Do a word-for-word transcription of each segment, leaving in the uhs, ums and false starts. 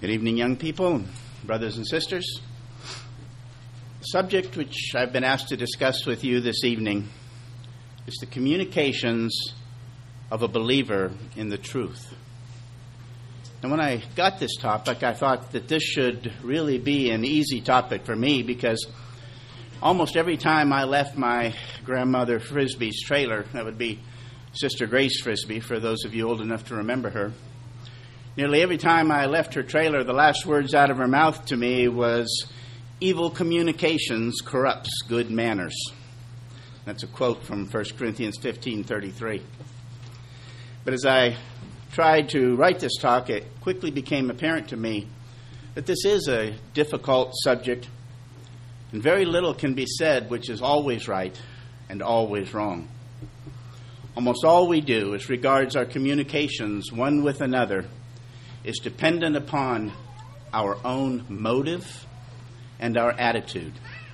Good evening, young people, brothers and sisters. The subject which I've been asked to discuss with you this evening is the communications of a believer in the truth. And when I got this topic, I thought that this should really be an easy topic for me, because almost every time I left my grandmother Frisbee's trailer, that would be Sister Grace Frisbee, for those of you old enough to remember her, nearly every time I left her trailer, the last words out of her mouth to me was, "Evil communications corrupts good manners." That's a quote from First Corinthians fifteen thirty-three. But as I tried to write this talk, it quickly became apparent to me that this is a difficult subject, and very little can be said which is always right and always wrong. Almost all we do as regards our communications one with another is dependent upon our own motive and our attitude.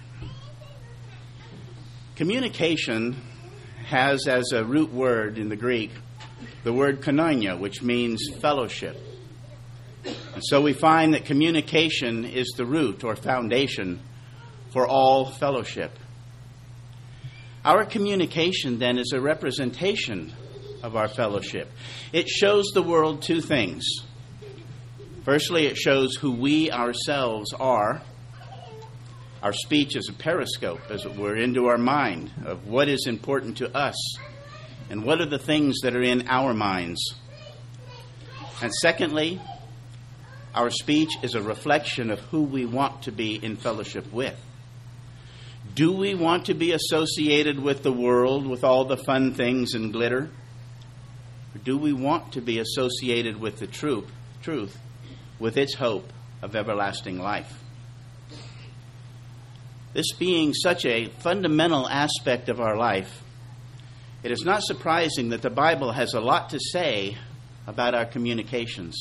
Communication has as a root word in the Greek the word koinonia, which means fellowship. And so we find that communication is the root or foundation for all fellowship. Our communication then is a representation of our fellowship. It shows the world two things. Firstly, it shows who we ourselves are. Our speech is a periscope, as it were, into our mind of what is important to us and what are the things that are in our minds. And secondly, our speech is a reflection of who we want to be in fellowship with. Do we want to be associated with the world, with all the fun things and glitter? Or do we want to be associated with the truth, truth, with its hope of everlasting life? This being such a fundamental aspect of our life, it is not surprising that the Bible has a lot to say about our communications.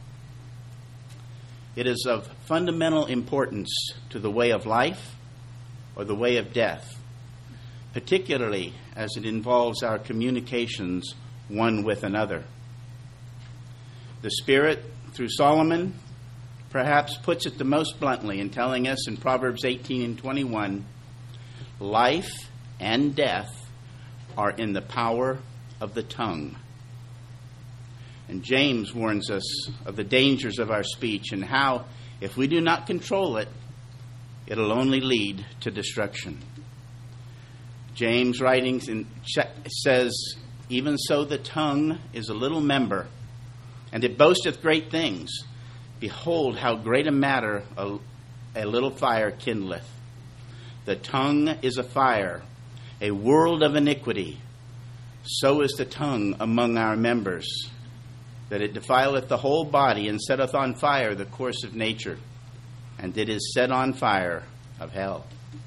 It is of fundamental importance to the way of life or the way of death, particularly as it involves our communications one with another. The Spirit, through Solomon, perhaps puts it the most bluntly in telling us in Proverbs eighteen and twenty-one, life and death are in the power of the tongue. And James warns us of the dangers of our speech and how, if we do not control it, it'll only lead to destruction. James writings in, says, "Even so the tongue is a little member, and it boasteth great things. Behold, how great a matter a, a little fire kindleth. The tongue is a fire, a world of iniquity. So is the tongue among our members, that it defileth the whole body, and setteth on fire the course of nature, and it is set on fire of hell."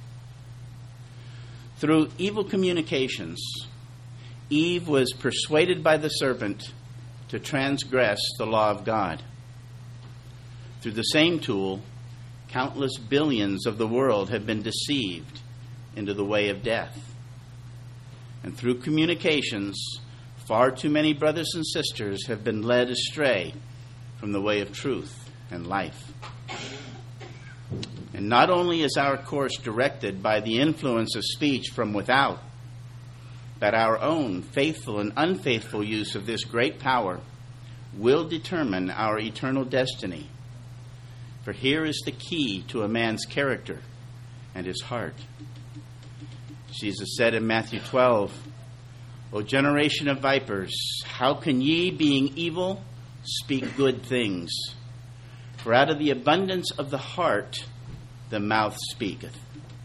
Through evil communications, Eve was persuaded by the serpent to transgress the law of God. Through the same tool, countless billions of the world have been deceived into the way of death. And through communications, far too many brothers and sisters have been led astray from the way of truth and life. And not only is our course directed by the influence of speech from without, but our own faithful and unfaithful use of this great power will determine our eternal destiny. For here is the key to a man's character and his heart. Jesus said in Matthew twelve, "O generation of vipers, how can ye, being evil, speak good things? For out of the abundance of the heart, the mouth speaketh."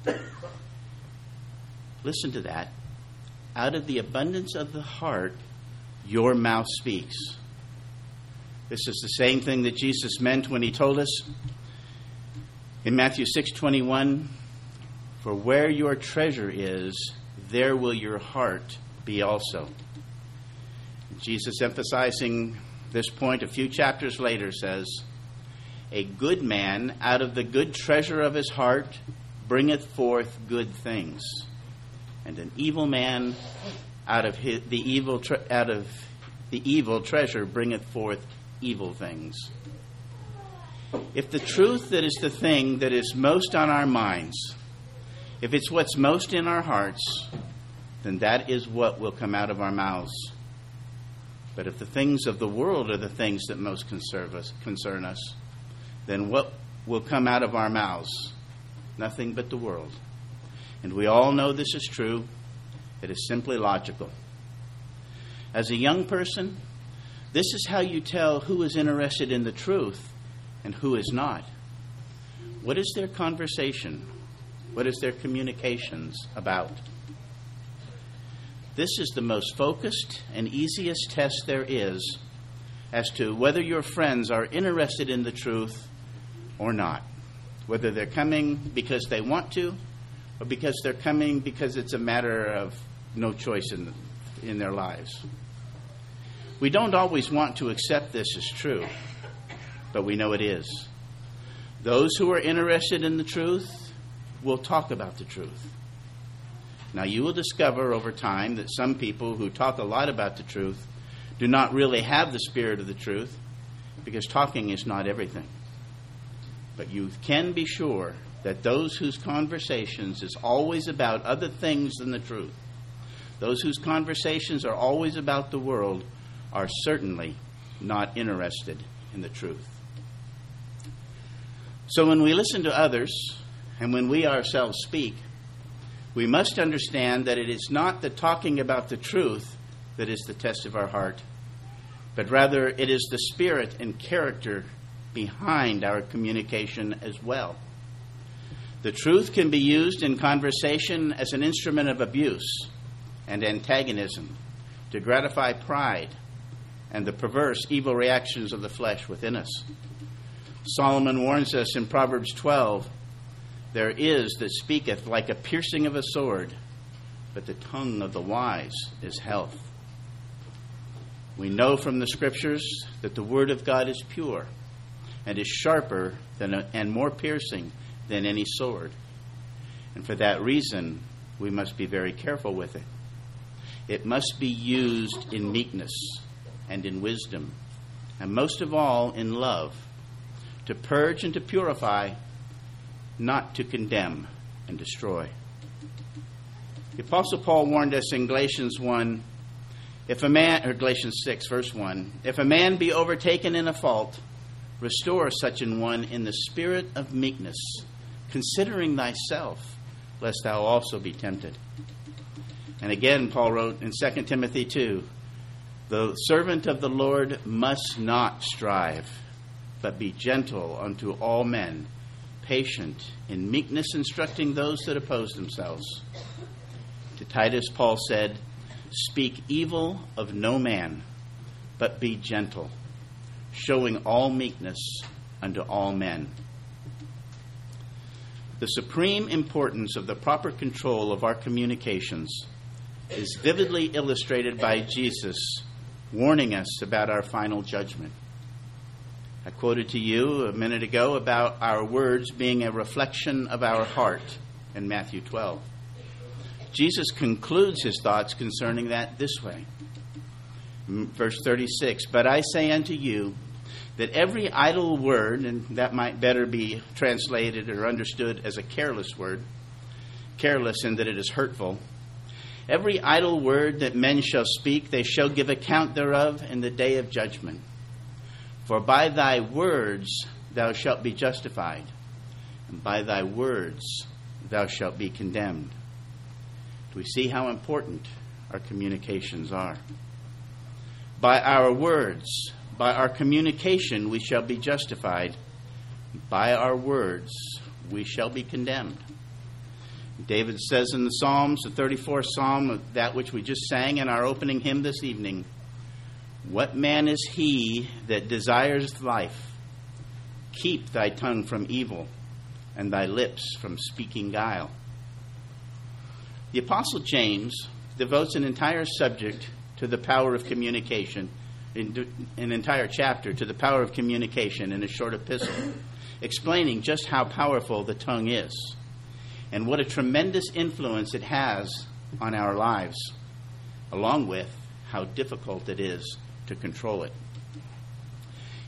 Listen to that. Out of the abundance of the heart, your mouth speaks. This is the same thing that Jesus meant when he told us in Matthew six twenty-one, "For where your treasure is, there will your heart be also." Jesus, emphasizing this point a few chapters later, says, "A good man out of the good treasure of his heart bringeth forth good things, and an evil man out of his, the evil tre- out of the evil treasure bringeth forth evil things." If the truth that is the thing that is most on our minds, if it's what's most in our hearts, then that is what will come out of our mouths. But if the things of the world are the things that most concern us, concern us, then what will come out of our mouths? Nothing but the world. And we all know this is true. It is simply logical. As a young person, this is how you tell who is interested in the truth and who is not. What is their conversation? What is their communications about? This is the most focused and easiest test there is as to whether your friends are interested in the truth or not. Whether they're coming because they want to or because they're coming because it's a matter of no choice in, in their lives. We don't always want to accept this as true, but we know it is. Those who are interested in the truth will talk about the truth. Now, you will discover over time that some people who talk a lot about the truth do not really have the spirit of the truth, because talking is not everything. But you can be sure that those whose conversations is always about other things than the truth, those whose conversations are always about the world, are certainly not interested in the truth. So when we listen to others, and when we ourselves speak, we must understand that it is not the talking about the truth that is the test of our heart, but rather it is the spirit and character behind our communication as well. The truth can be used in conversation as an instrument of abuse and antagonism to gratify pride and the perverse evil reactions of the flesh within us. Solomon warns us in Proverbs twelve, "There is that speaketh like a piercing of a sword, but the tongue of the wise is health." We know from the Scriptures that the Word of God is pure and is sharper than a, and more piercing than any sword. And for that reason, we must be very careful with it. It must be used in meekness and in wisdom, and most of all in love, to purge and to purify, not to condemn and destroy. The Apostle Paul warned us in Galatians one, if a man, or Galatians six, verse one, if a man be overtaken in a fault, restore such an one in the spirit of meekness, considering thyself, lest thou also be tempted. And again, Paul wrote in Second Timothy two, the servant of the Lord must not strive, but be gentle unto all men, patient, in meekness instructing those that oppose themselves. To Titus, Paul said, speak evil of no man, but be gentle, showing all meekness unto all men. The supreme importance of the proper control of our communications is vividly illustrated by Jesus warning us about our final judgment. I quoted to you a minute ago about our words being a reflection of our heart in Matthew twelve. Jesus concludes his thoughts concerning that this way. Verse thirty-six, but I say unto you that every idle word, and that might better be translated or understood as a careless word, careless in that it is hurtful, every idle word that men shall speak, they shall give account thereof in the day of judgment. For by thy words thou shalt be justified, and by thy words thou shalt be condemned. Do we see how important our communications are? By our words, by our communication, we shall be justified. By our words, we shall be condemned. David says in the Psalms, the thirty-fourth Psalm, that which we just sang in our opening hymn this evening, what man is he that desires life? Keep thy tongue from evil, and thy lips from speaking guile. The Apostle James devotes an entire subject to the power of communication, an entire chapter to the power of communication in a short epistle, explaining just how powerful the tongue is and what a tremendous influence it has on our lives, along with how difficult it is to control it.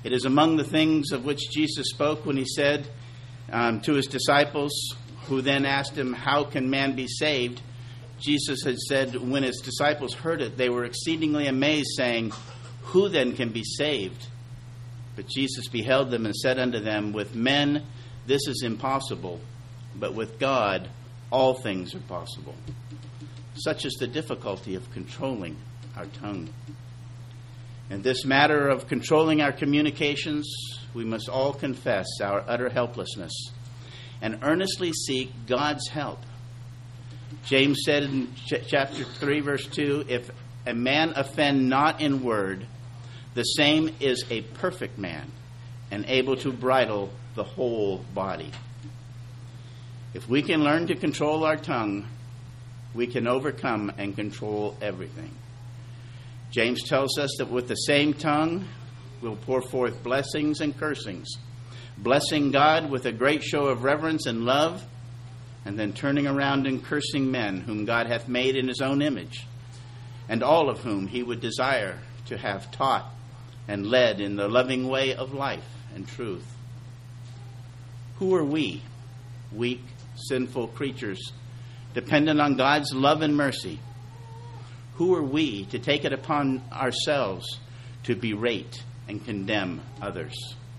It is among the things of which Jesus spoke when he said um, to his disciples, who then asked him, "How can man be saved?" Jesus had said, when his disciples heard it, they were exceedingly amazed, saying, "Who then can be saved?" But Jesus beheld them and said unto them, "With men this is impossible, but with God all things are possible." Such is the difficulty of controlling our tongue. In this matter of controlling our communications, we must all confess our utter helplessness and earnestly seek God's help. James said in ch- chapter three, verse two, "If a man offend not in word, the same is a perfect man, and able to bridle the whole body." If we can learn to control our tongue, we can overcome and control everything. James tells us that with the same tongue, we'll pour forth blessings and cursings, blessing God with a great show of reverence and love, and then turning around and cursing men whom God hath made in his own image, and all of whom he would desire to have taught and led in the loving way of life and truth. Who are we, weak, sinful creatures, dependent on God's love and mercy? Who are we to take it upon ourselves to berate and condemn others?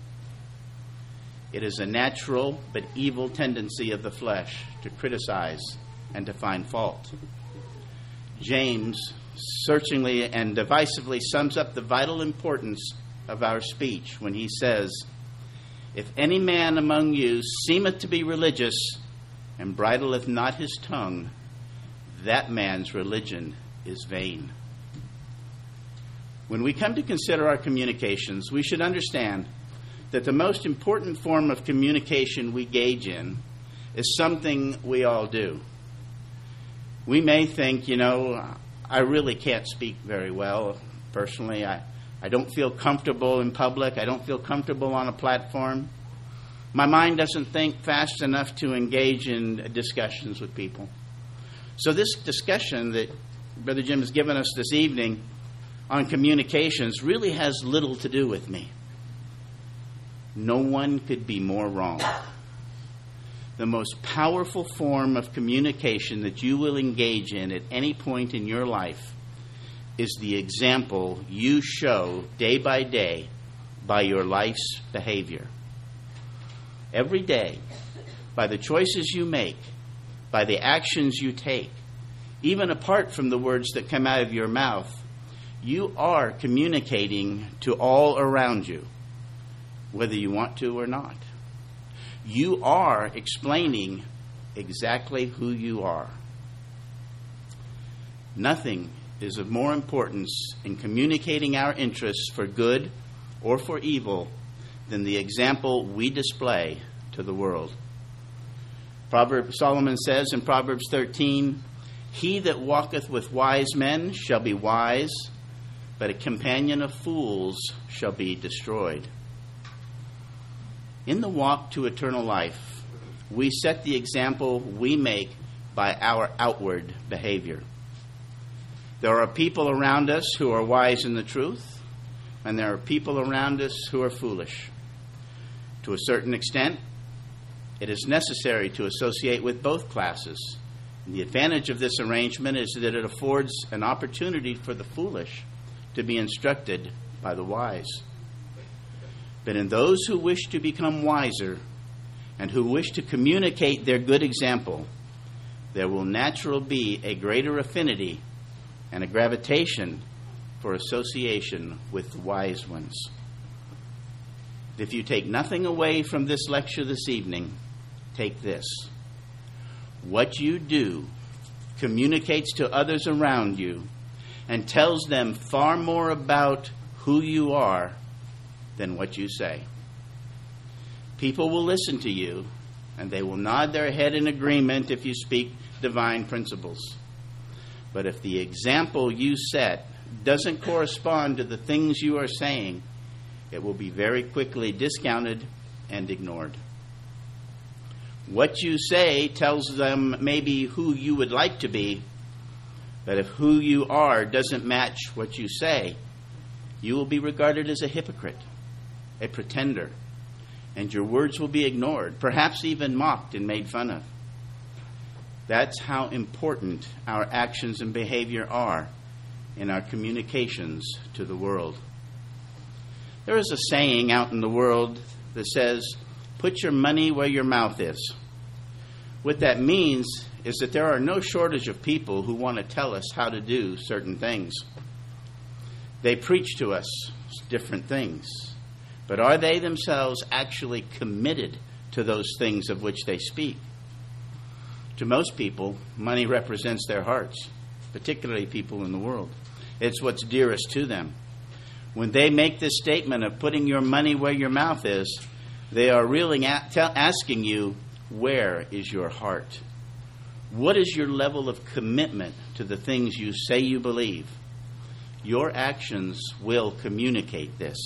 It is a natural but evil tendency of the flesh to criticize and to find fault. James searchingly and decisively sums up the vital importance of our speech when he says, "If any man among you seemeth to be religious, and bridleth not his tongue, that man's religion is vain." When we come to consider our communications, we should understand that the most important form of communication we gauge in is something we all do. We may think, you know, I really can't speak very well. Personally, I, I don't feel comfortable in public. I don't feel comfortable on a platform. My mind doesn't think fast enough to engage in discussions with people. So this discussion that Brother Jim has given us this evening on communications really has little to do with me. No one could be more wrong. The most powerful form of communication that you will engage in at any point in your life is the example you show day by day by your life's behavior. Every day, by the choices you make, by the actions you take, even apart from the words that come out of your mouth, you are communicating to all around you, whether you want to or not. You are explaining exactly who you are. Nothing is of more importance in communicating our interests for good or for evil than the example we display to the world. Proverbs, Solomon says in Proverbs thirteen, "He that walketh with wise men shall be wise, but a companion of fools shall be destroyed." In the walk to eternal life, we set the example we make by our outward behavior. There are people around us who are wise in the truth, and there are people around us who are foolish. To a certain extent, it is necessary to associate with both classes. And the advantage of this arrangement is that it affords an opportunity for the foolish to be instructed by the wise. But in those who wish to become wiser and who wish to communicate their good example, there will naturally be a greater affinity and a gravitation for association with wise ones. If you take nothing away from this lecture this evening, take this. What you do communicates to others around you and tells them far more about who you are than what you say. People will listen to you, and they will nod their head in agreement if you speak divine principles. But if the example you set doesn't correspond to the things you are saying, it will be very quickly discounted and ignored. What you say tells them maybe who you would like to be, but if who you are doesn't match what you say, you will be regarded as a hypocrite. a pretender, and your words will be ignored, perhaps even mocked and made fun of. That's how important our actions and behavior are in our communications to the world. There is a saying out in the world that says, "Put your money where your mouth is." What that means is that there are no shortage of people who want to tell us how to do certain things. They preach to us different things, but are they themselves actually committed to those things of which they speak? To most people, money represents their hearts, particularly people in the world. It's what's dearest to them. When they make this statement of putting your money where your mouth is, they are really asking you, where is your heart? What is your level of commitment to the things you say you believe? Your actions will communicate this.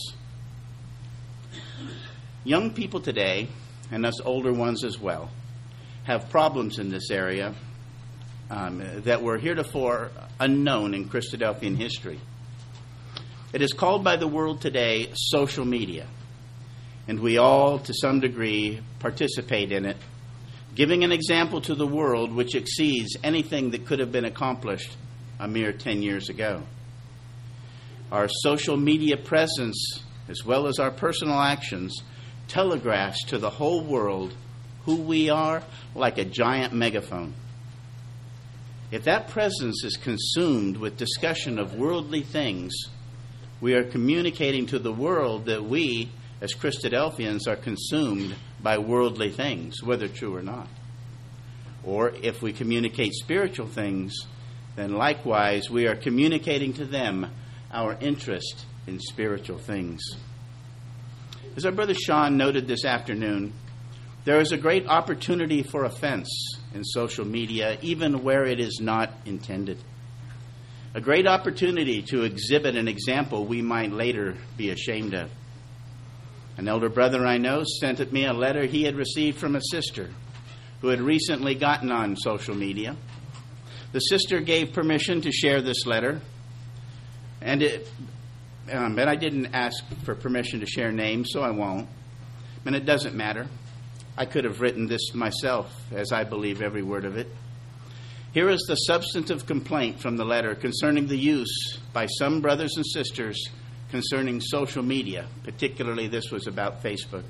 Young people today, and us older ones as well, have problems in this area um, that were heretofore unknown in Christadelphian history. It is called by the world today social media, and we all, to some degree, participate in it, giving an example to the world which exceeds anything that could have been accomplished a mere ten years ago. Our social media presence, as well as our personal actions, telegraphs to the whole world who we are like a giant megaphone. If that presence is consumed with discussion of worldly things, we are communicating to the world that we, as Christadelphians, are consumed by worldly things, whether true or not. Or if we communicate spiritual things, then likewise we are communicating to them our interest in spiritual things. As our brother Sean noted this afternoon, there is a great opportunity for offense in social media, even where it is not intended. A great opportunity to exhibit an example we might later be ashamed of. An elder brother I know sent me a letter he had received from a sister who had recently gotten on social media. The sister gave permission to share this letter, and it, um, but I didn't ask for permission to share names, so I won't. And it doesn't matter. I could have written this myself, as I believe every word of it. Here is the substantive complaint from the letter concerning the use by some brothers and sisters concerning social media. Particularly, this was about Facebook.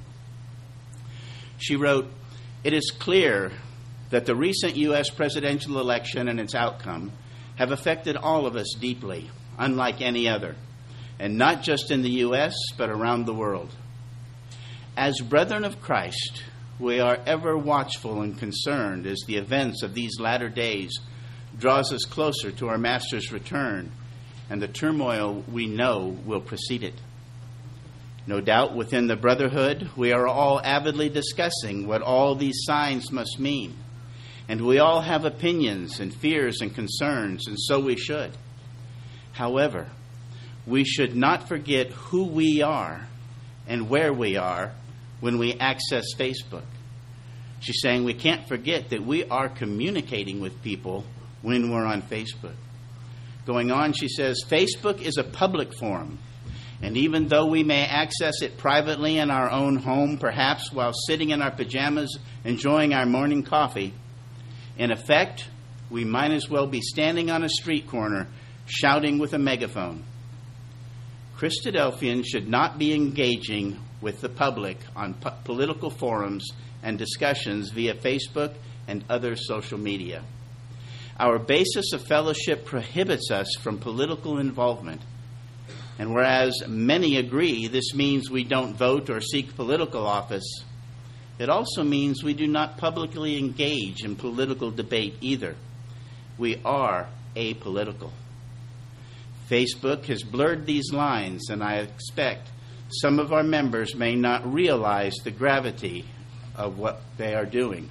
She wrote, "It is clear that the recent U S presidential election and its outcome have affected all of us deeply, unlike any other, and not just in the U S, but around the world. As brethren of Christ, we are ever watchful and concerned as the events of these latter days draws us closer to our Master's return and the turmoil we know will precede it. No doubt within the brotherhood, we are all avidly discussing what all these signs must mean, and we all have opinions and fears and concerns, and so we should. However, we should not forget who we are and where we are when we access Facebook." She's saying we can't forget that we are communicating with people when we're on Facebook. Going on, she says, "Facebook is a public forum, and even though we may access it privately in our own home, perhaps while sitting in our pajamas enjoying our morning coffee, in effect, we might as well be standing on a street corner shouting with a megaphone. Christadelphians should not be engaging with the public on po- political forums and discussions via Facebook and other social media. Our basis of fellowship prohibits us from political involvement. And whereas many agree this means we don't vote or seek political office, it also means we do not publicly engage in political debate either. We are apolitical. Facebook has blurred these lines, and I expect some of our members may not realize the gravity of what they are doing.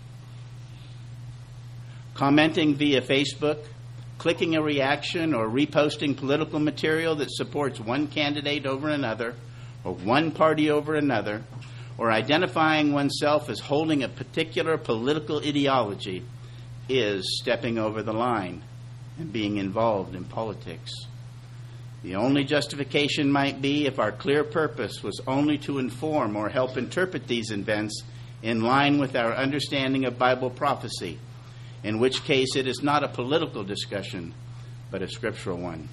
Commenting via Facebook, clicking a reaction, or reposting political material that supports one candidate over another, or one party over another, or identifying oneself as holding a particular political ideology is stepping over the line and being involved in politics. The only justification might be if our clear purpose was only to inform or help interpret these events in line with our understanding of Bible prophecy, in which case it is not a political discussion, but a scriptural one.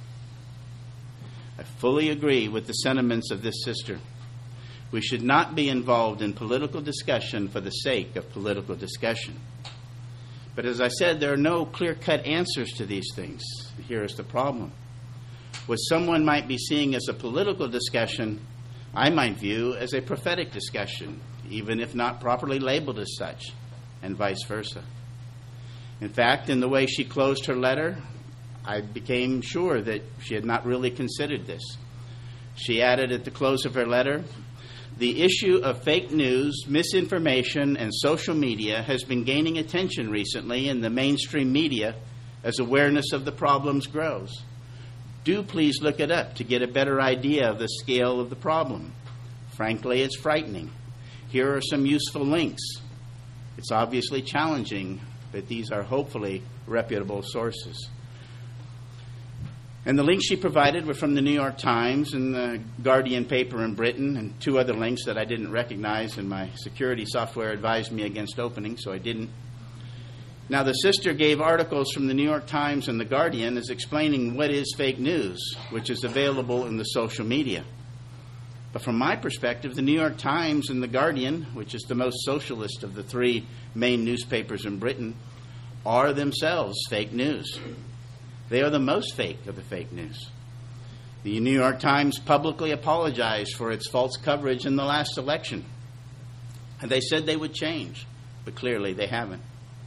I fully agree with the sentiments of this sister. We should not be involved in political discussion for the sake of political discussion. But as I said, there are no clear-cut answers to these things. Here is the problem. What someone might be seeing as a political discussion, I might view as a prophetic discussion, even if not properly labeled as such, and vice versa. In fact, in the way she closed her letter, I became sure that she had not really considered this. She added at the close of her letter, "The issue of fake news, misinformation, and social media has been gaining attention recently in the mainstream media as awareness of the problems grows. Do please look it up to get a better idea of the scale of the problem. Frankly, it's frightening. Here are some useful links. It's obviously challenging, but these are hopefully reputable sources." And the links she provided were from the New York Times and the Guardian paper in Britain, and two other links that I didn't recognize, and my security software advised me against opening, so I didn't. Now, the sister gave articles from the New York Times and the Guardian as explaining what is fake news, which is available in the social media. But from my perspective, the New York Times and the Guardian, which is the most socialist of the three main newspapers in Britain, are themselves fake news. They are the most fake of the fake news. The New York Times publicly apologized for its false coverage in the last election. And they said they would change, but clearly they haven't.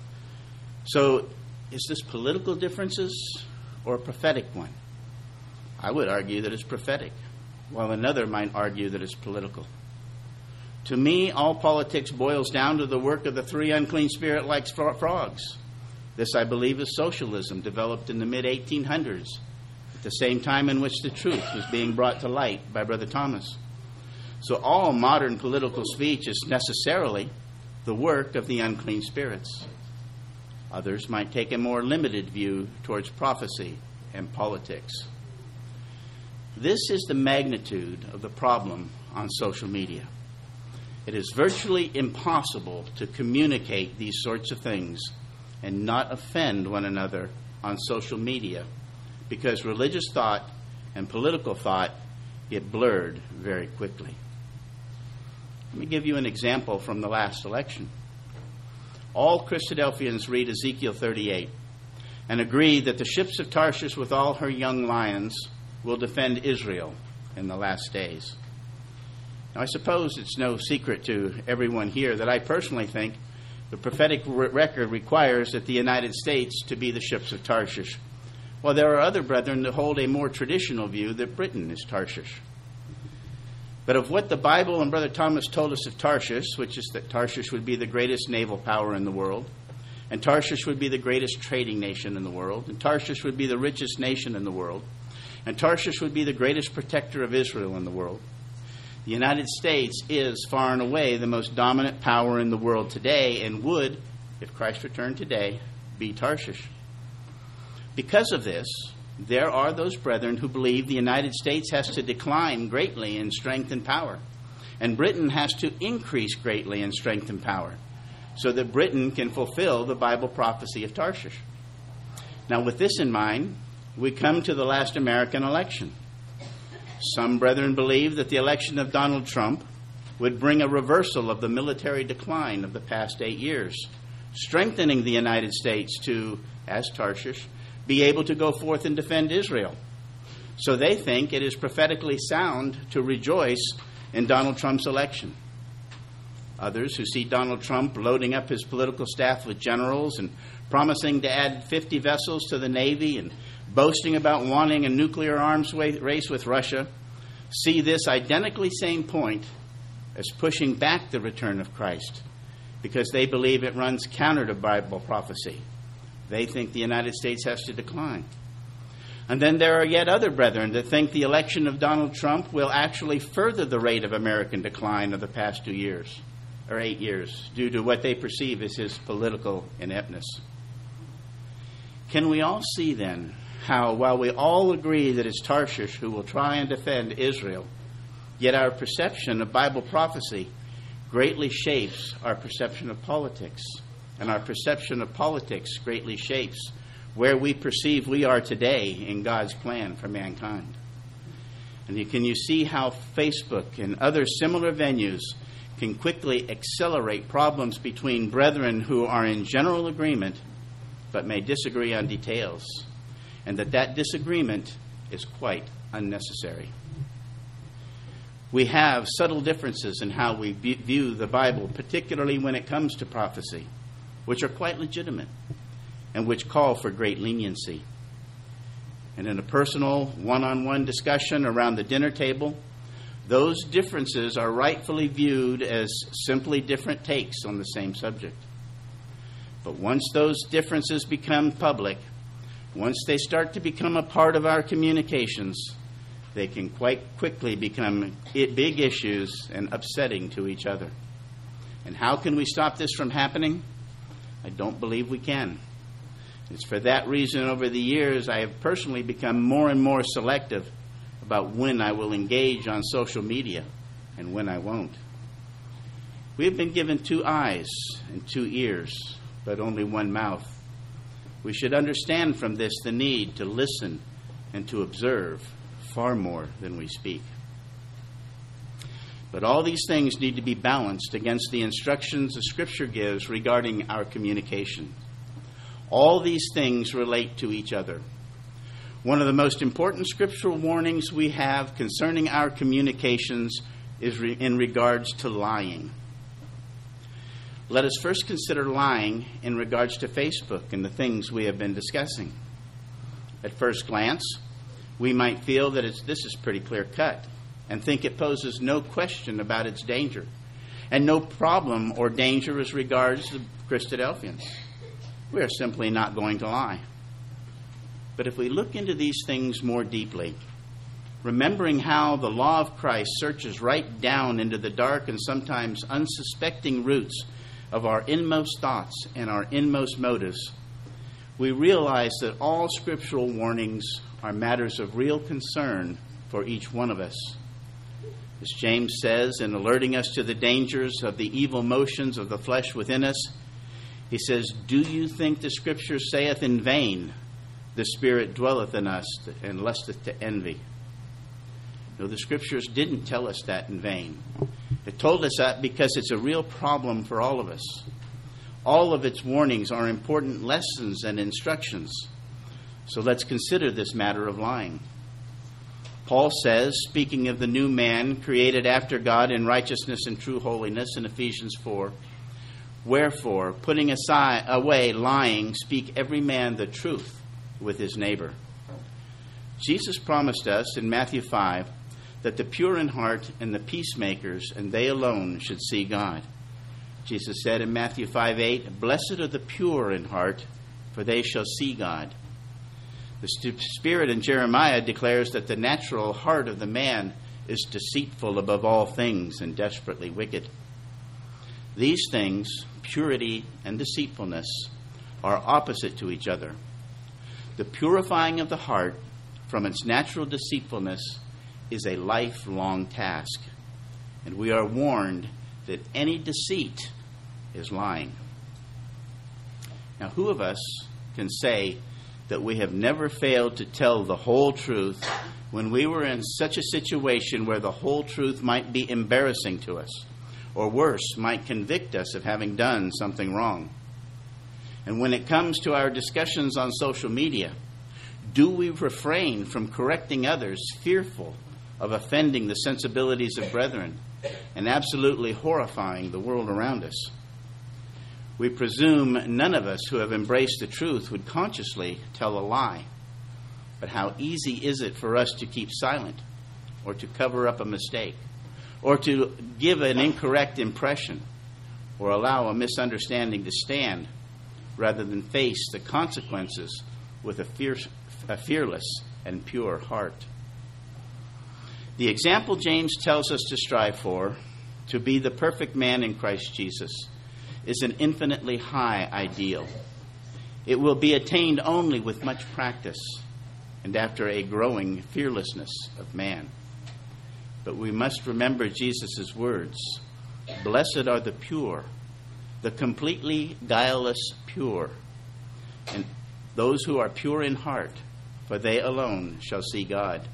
So, is this political differences or a prophetic one? I would argue that it's prophetic, while another might argue that it's political. To me, all politics boils down to the work of the three unclean spirit-like frogs. This, I believe, is socialism developed in the mid eighteen hundreds, at the same time in which the truth was being brought to light by Brother Thomas. So all modern political speech is necessarily the work of the unclean spirits. Others might take a more limited view towards prophecy and politics. This is the magnitude of the problem on social media. It is virtually impossible to communicate these sorts of things and not offend one another on social media, because religious thought and political thought get blurred very quickly. Let me give you an example from the last election. All Christadelphians read Ezekiel thirty-eight and agree that the ships of Tarshish with all her young lions will defend Israel in the last days. Now, I suppose it's no secret to everyone here that I personally think the prophetic record requires that the United States to be the ships of Tarshish, while there are other brethren that hold a more traditional view that Britain is Tarshish. But of what the Bible and Brother Thomas told us of Tarshish, which is that Tarshish would be the greatest naval power in the world, and Tarshish would be the greatest trading nation in the world, and Tarshish would be the richest nation in the world, and Tarshish would be the greatest protector of Israel in the world, the United States is far and away the most dominant power in the world today, and would, if Christ returned today, be Tarshish. Because of this, there are those brethren who believe the United States has to decline greatly in strength and power, and Britain has to increase greatly in strength and power, so that Britain can fulfill the Bible prophecy of Tarshish. Now, with this in mind, we come to the last American election. Some brethren believe that the election of Donald Trump would bring a reversal of the military decline of the past eight years, strengthening the United States to, as Tarshish, be able to go forth and defend Israel. So they think it is prophetically sound to rejoice in Donald Trump's election. Others who see Donald Trump loading up his political staff with generals and promising to add fifty vessels to the Navy and boasting about wanting a nuclear arms race with Russia, see this identically same point as pushing back the return of Christ, because they believe it runs counter to Bible prophecy. They think the United States has to decline. And then there are yet other brethren that think the election of Donald Trump will actually further the rate of American decline of the past two years, or eight years, due to what they perceive as his political ineptness. Can we all see then how while we all agree that it's Tarshish who will try and defend Israel, yet our perception of Bible prophecy greatly shapes our perception of politics. And our perception of politics greatly shapes where we perceive we are today in God's plan for mankind. And you, can you see how Facebook and other similar venues can quickly accelerate problems between brethren who are in general agreement but may disagree on details, and that that disagreement is quite unnecessary. We have subtle differences in how we view the Bible, particularly when it comes to prophecy, which are quite legitimate and which call for great leniency. And in a personal, one-on-one discussion around the dinner table, those differences are rightfully viewed as simply different takes on the same subject. But once those differences become public, once they start to become a part of our communications, they can quite quickly become big issues and upsetting to each other. And how can we stop this from happening? I don't believe we can. It's for that reason over the years I have personally become more and more selective about when I will engage on social media and when I won't. We have been given two eyes and two ears, but only one mouth. We should understand from this the need to listen and to observe far more than we speak. But all these things need to be balanced against the instructions the Scripture gives regarding our communication. All these things relate to each other. One of the most important scriptural warnings we have concerning our communications is re- in regards to lying. Let us first consider lying in regards to Facebook and the things we have been discussing. At first glance, we might feel that it's, this is pretty clear cut and think it poses no question about its danger and no problem or danger as regards the Christadelphians. We are simply not going to lie. But if we look into these things more deeply, remembering how the law of Christ searches right down into the dark and sometimes unsuspecting roots of our inmost thoughts and our inmost motives, we realize that all scriptural warnings are matters of real concern for each one of us. As James says, in alerting us to the dangers of the evil motions of the flesh within us, he says, "Do you think the Scripture saith in vain, the Spirit dwelleth in us and lusteth to envy?" No, the Scriptures didn't tell us that in vain. It told us that because it's a real problem for all of us. All of its warnings are important lessons and instructions. So let's consider this matter of lying. Paul says, speaking of the new man created after God in righteousness and true holiness in Ephesians four, "Wherefore, putting aside away lying, speak every man the truth with his neighbor." Jesus promised us in Matthew five that the pure in heart and the peacemakers, and they alone, should see God. Jesus said in Matthew five eight, "Blessed are the pure in heart, for they shall see God." The Spirit in Jeremiah declares that the natural heart of the man is deceitful above all things and desperately wicked. These things, purity and deceitfulness, are opposite to each other. The purifying of the heart from its natural deceitfulness is a lifelong task, and we are warned that any deceit is lying. Now, who of us can say that we have never failed to tell the whole truth when we were in such a situation where the whole truth might be embarrassing to us, or worse, might convict us of having done something wrong? And when it comes to our discussions on social media, do we refrain from correcting others, fearful of offending the sensibilities of brethren and absolutely horrifying the world around us? We presume none of us who have embraced the truth would consciously tell a lie. But how easy is it for us to keep silent, or to cover up a mistake, or to give an incorrect impression, or allow a misunderstanding to stand, rather than face the consequences with a, fierce, a fearless and pure heart. The example James tells us to strive for, to be the perfect man in Christ Jesus, is an infinitely high ideal. It will be attained only with much practice, and after a growing fearlessness of man. But we must remember Jesus' words, "Blessed are the pure, the completely guileless pure, and those who are pure in heart, for they alone shall see God."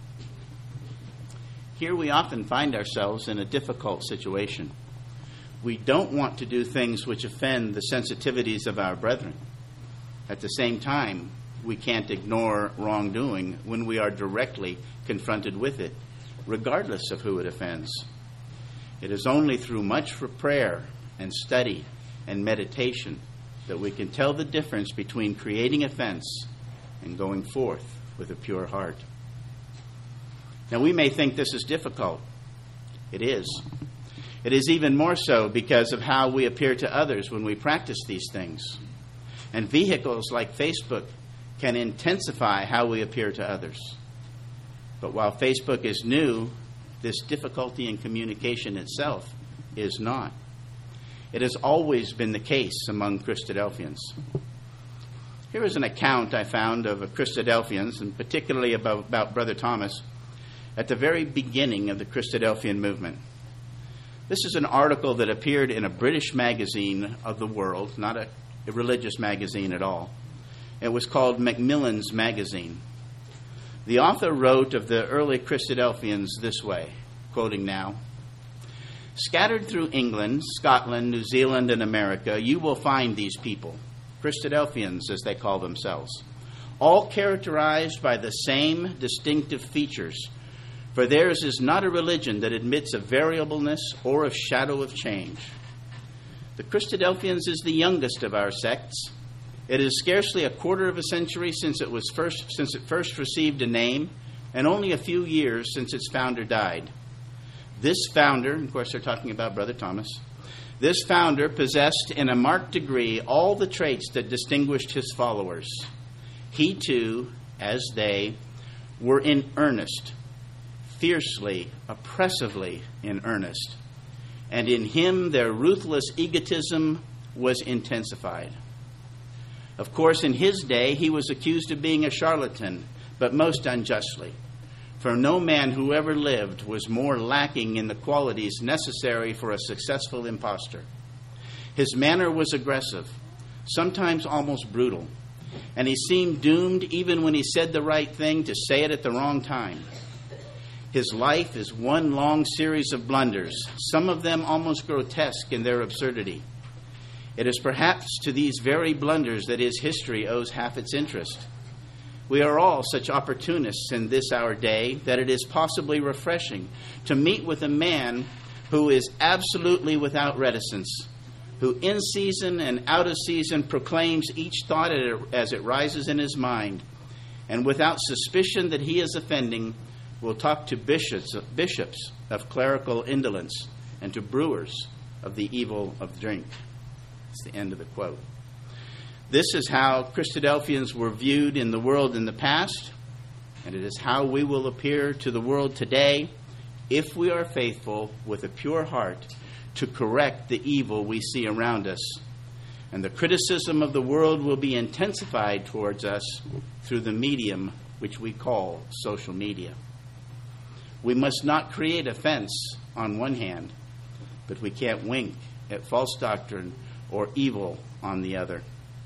Here we often find ourselves in a difficult situation. We don't want to do things which offend the sensitivities of our brethren. At the same time, we can't ignore wrongdoing when we are directly confronted with it, regardless of who it offends. It is only through much prayer and study and meditation that we can tell the difference between creating offense and going forth with a pure heart. Now, we may think this is difficult. It is. It is even more so because of how we appear to others when we practice these things. And vehicles like Facebook can intensify how we appear to others. But while Facebook is new, this difficulty in communication itself is not. It has always been the case among Christadelphians. Here is an account I found of Christadelphians, and particularly about, about Brother Thomas, at the very beginning of the Christadelphian movement. This is an article that appeared in a British magazine of the world, not a, a religious magazine at all. It was called Macmillan's Magazine. The author wrote of the early Christadelphians this way, quoting now, "Scattered through England, Scotland, New Zealand, and America, you will find these people, Christadelphians as they call themselves, all characterized by the same distinctive features, for theirs is not a religion that admits of variableness or of shadow of change. The Christadelphians is the youngest of our sects. It is scarcely a quarter of a century since it was first since it first received a name, and only a few years since its founder died. This founder," of course they're talking about Brother Thomas, "this founder possessed in a marked degree all the traits that distinguished his followers. He too, as they, were in earnest, fiercely, oppressively in earnest, and in him their ruthless egotism was intensified. Of course, in his day, he was accused of being a charlatan, but most unjustly, for no man who ever lived was more lacking in the qualities necessary for a successful impostor. His manner was aggressive, sometimes almost brutal, and he seemed doomed even when he said the right thing to say it at the wrong time. His life is one long series of blunders, some of them almost grotesque in their absurdity. It is perhaps to these very blunders that his history owes half its interest. We are all such opportunists in this our day that it is possibly refreshing to meet with a man who is absolutely without reticence, who in season and out of season proclaims each thought as it rises in his mind, and without suspicion that he is offending, will talk to bishops, bishops of clerical indolence and to brewers of the evil of drink." It's the end of the quote. This is how Christadelphians were viewed in the world in the past, and it is how we will appear to the world today if we are faithful with a pure heart to correct the evil we see around us. And the criticism of the world will be intensified towards us through the medium which we call social media. We must not create offense on one hand, but we can't wink at false doctrine or evil on the other.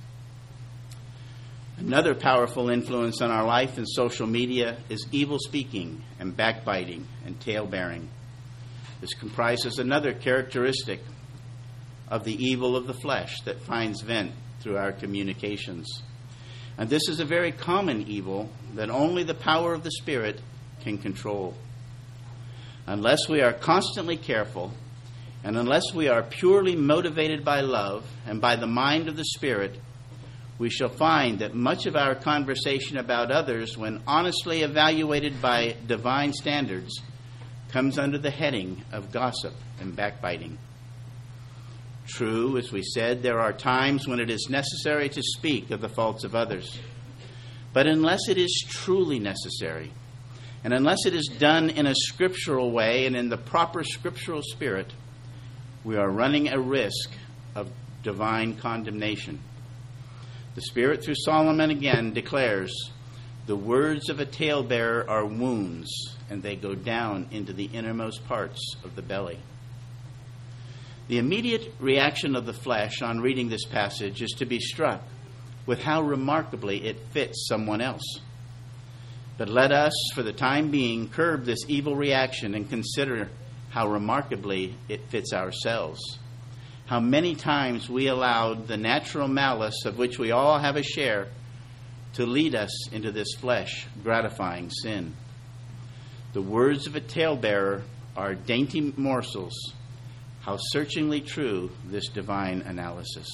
Another powerful influence on our life in social media is evil speaking and backbiting and tale-bearing. This comprises another characteristic of the evil of the flesh that finds vent through our communications. And this is a very common evil that only the power of the Spirit can control. Unless we are constantly careful, and unless we are purely motivated by love and by the mind of the Spirit, we shall find that much of our conversation about others, when honestly evaluated by divine standards, comes under the heading of gossip and backbiting. True, as we said, there are times when it is necessary to speak of the faults of others. But unless it is truly necessary, and unless it is done in a scriptural way and in the proper scriptural spirit, we are running a risk of divine condemnation. The Spirit, through Solomon again, declares, The words of a talebearer are wounds, and they go down into the innermost parts of the belly. The immediate reaction of the flesh on reading this passage is to be struck with how remarkably it fits someone else. But let us, for the time being, curb this evil reaction and consider how remarkably it fits ourselves. How many times we allowed the natural malice of which we all have a share to lead us into this flesh-gratifying sin. The words of a talebearer are dainty morsels. How searchingly true this divine analysis.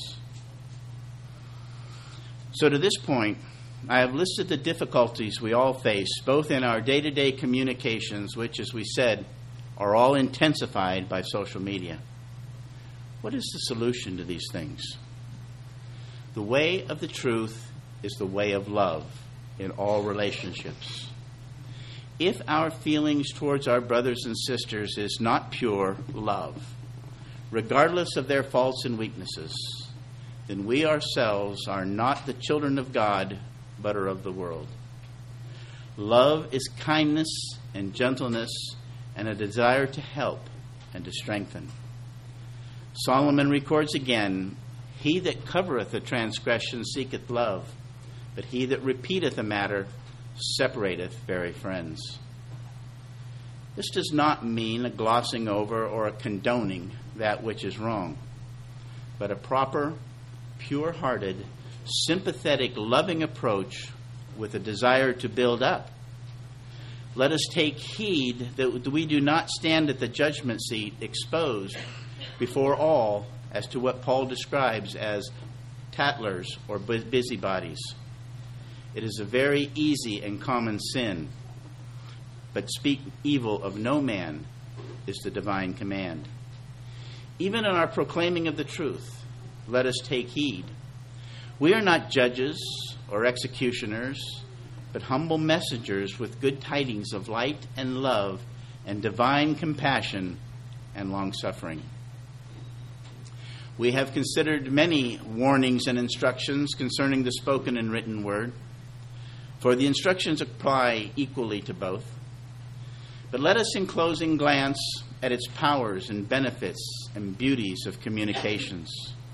So to this point, I have listed the difficulties we all face, both in our day-to-day communications, which, as we said, are all intensified by social media. What is the solution to these things? The way of the truth is the way of love in all relationships. If our feelings towards our brothers and sisters is not pure love, regardless of their faults and weaknesses, then we ourselves are not the children of God, but are of the world. Love is kindness and gentleness and a desire to help and to strengthen. Solomon records again, "He that covereth a transgression seeketh love, but he that repeateth a matter separateth very friends." This does not mean a glossing over or a condoning that which is wrong, but a proper, pure-hearted, sympathetic, loving approach with a desire to build up. Let us take heed that we do not stand at the judgment seat exposed before all as to what Paul describes as tattlers or busybodies. It is a very easy and common sin, but speak evil of no man is the divine command. Even in our proclaiming of the truth, let us take heed. We are not judges or executioners, but humble messengers with good tidings of light and love and divine compassion and long-suffering. We have considered many warnings and instructions concerning the spoken and written word, for the instructions apply equally to both. But let us in closing glance at its powers and benefits and beauties of communications.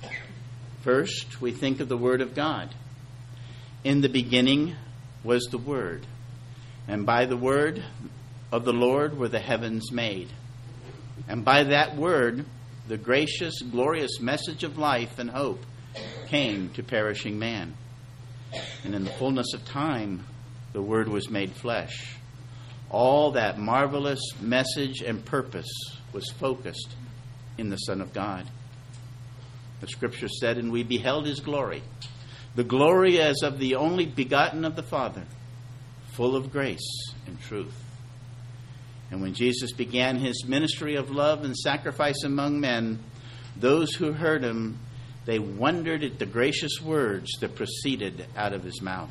First, we think of the Word of God. In the beginning was the Word, and by the word of the Lord were the heavens made. And by that word, the gracious, glorious message of life and hope came to perishing man. And in the fullness of time, the Word was made flesh. All that marvelous message and purpose was focused in the Son of God. The Scripture said, "And we beheld his glory, the glory as of the only begotten of the Father, full of grace and truth." And when Jesus began his ministry of love and sacrifice among men, those who heard him, they wondered at the gracious words that proceeded out of his mouth.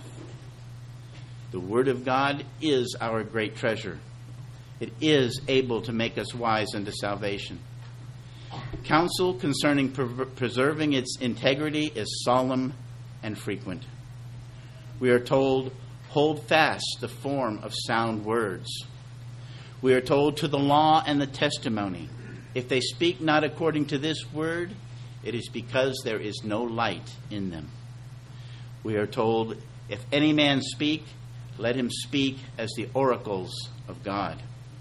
The Word of God is our great treasure. It is able to make us wise unto salvation. Counsel concerning pre- preserving its integrity is solemn and frequent. We are told, "Hold fast the form of sound words." We are told, "To the law and the testimony. If they speak not according to this word, it is because there is no light in them." We are told, "If any man speak, let him speak as the oracles of God."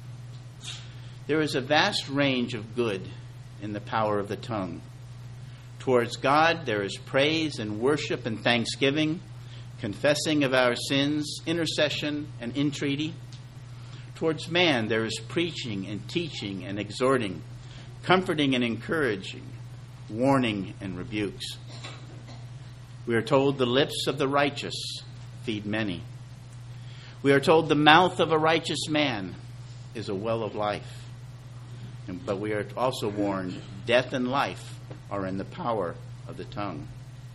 There is a vast range of good in the power of the tongue. Towards God there is praise and worship and thanksgiving, confessing of our sins, intercession and entreaty. Towards man there is preaching and teaching and exhorting, comforting and encouraging, warning and rebukes. We are told the lips of the righteous feed many. We are told the mouth of a righteous man is a well of life. But we are also warned, death and life are in the power of the tongue.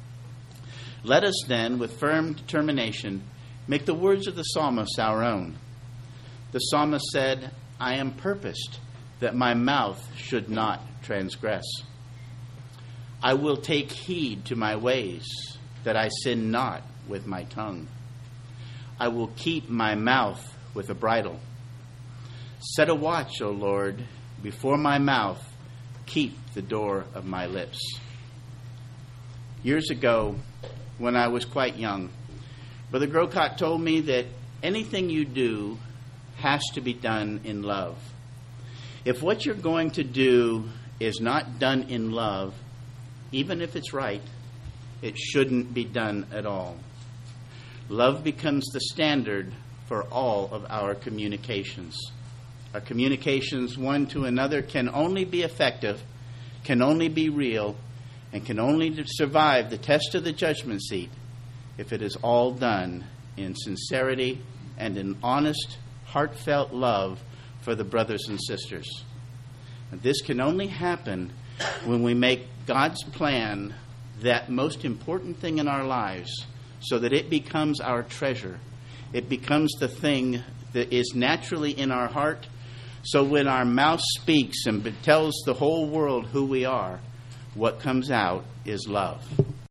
Let us then, with firm determination, make the words of the psalmist our own. The psalmist said, "I am purposed that my mouth should not transgress. I will take heed to my ways, that I sin not with my tongue. I will keep my mouth with a bridle. Set a watch, O Lord, before my mouth. Keep the door of my lips. Years ago, when I was quite young, Brother Grocott told me that anything you do has to be done in love. If what you're going to do is not done in love, even if it's right, it shouldn't be done at all. Love becomes the standard for all of our communications. Our communications one to another can only be effective, can only be real, and can only survive the test of the judgment seat if it is all done in sincerity and in honest, heartfelt love for the brothers and sisters. And this can only happen when we make God's plan that most important thing in our lives, so that it becomes our treasure. It becomes the thing that is naturally in our heart. So when our mouth speaks and tells the whole world who we are, what comes out is love.